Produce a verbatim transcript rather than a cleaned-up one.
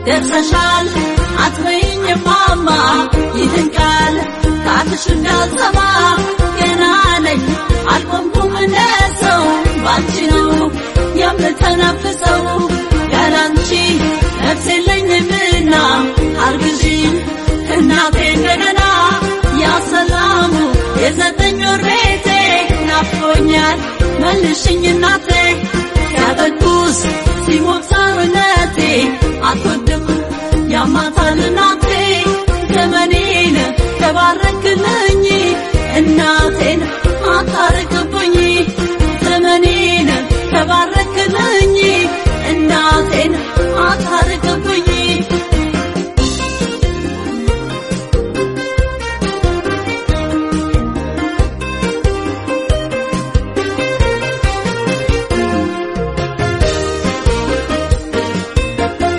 ደርሰሻል አትበይኝ ማማ ይህን ቃል ካፍሽ እንዳልሰማ ገና ነኝ አልቆምኩም እንደሰው ባንቺ ነው የምተነፍሰው ያላንቺ ነፍስ የለኝምና አርግዢኝ እናቴ እንደገና ያሰላሙ የዘጠኝ ወር ቤቴ ናፍቆኛል መልሽኝ እናቴ ያበቁስ ሲሞት ሰውነቴ አትወድም ያማታልና